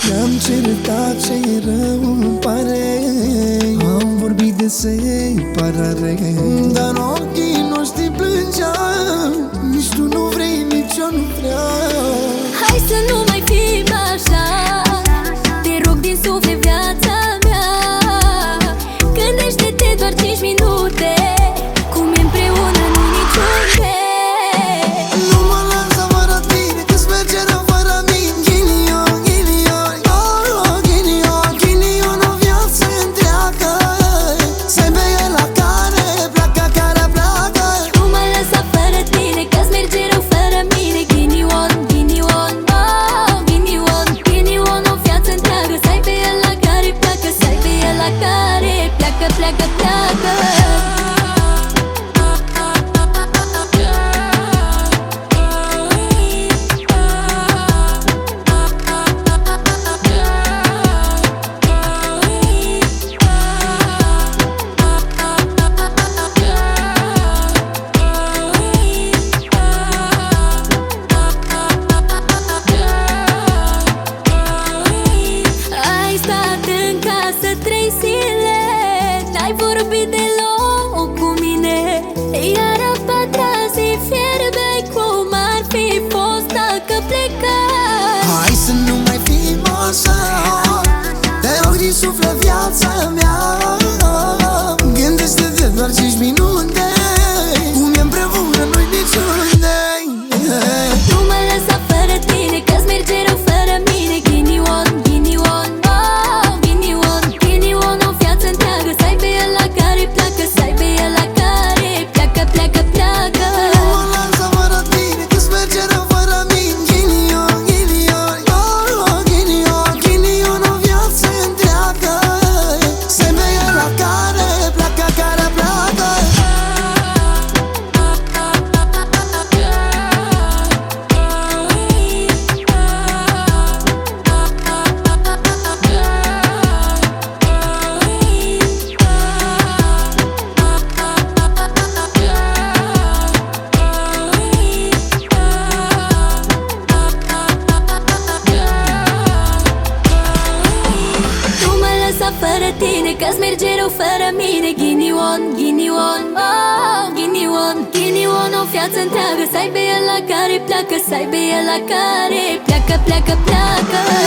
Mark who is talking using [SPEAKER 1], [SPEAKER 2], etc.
[SPEAKER 1] Ne-am certat, ce-i rău îmi pare. Am vorbit de separare, dar ochii noștri plângeau. Nici tu nu vrei, nici eu nu vreau.
[SPEAKER 2] Hai să nu mai fim așa, te rog din suflet, viața mea. Gândește-te doar 5 minute, cum e împreună, nu niciunde.
[SPEAKER 1] Nu mă lasă fără tine, că-ți merge rău fără mine. Ghinion, ghinion, oh, ghinion, ghinion, o viață întreagă. Să-i pe el la care pleacă, care pleacă.
[SPEAKER 2] Nu mă lăsa fără tine, că-ți merge rău fără mine. Ghinion, ghinion, oh, ghinion, ghinion, o viață întreagă. Să-i pe el la care pleacă, să-i pe el la care pleacă, pleacă, pleacă. Ai stat în casă 3 zile, n-ai vorbit deloc cu mine. Iar a 4-a zi fierbeai cum ar fi fost dacă plecai.
[SPEAKER 1] Hai să nu mai fim așa, te rog din suflet, viața mea. Gândește-te doar 5 minute, cum e împreună, nu-i niciunde.
[SPEAKER 2] Nu mă lăsa fără tine, că-ți merge rău fără mine. Ghinion, ghinion, oh, ghinion, ghinion, o viață întreagă. Să-i pe el la care pleacă, să-i pe el la care pleacă, pleacă, pleacă.
[SPEAKER 1] Nu mă lasă fără tine, că-ți merge rău fără mine. Ghinion, ghinion, oh, ghinion, ghinion, o viață întreagă. Să-i pe el la care pleacă, care pleacă.
[SPEAKER 2] Nu mă lăsa fără tine, că-ți merge rău fără mine. Ghinion, ghinion, oh, ghinion, ghinion, o viață întreagă. Să-i pe el la care pleacă, să-i pe el la care pleacă, pleacă, pleacă.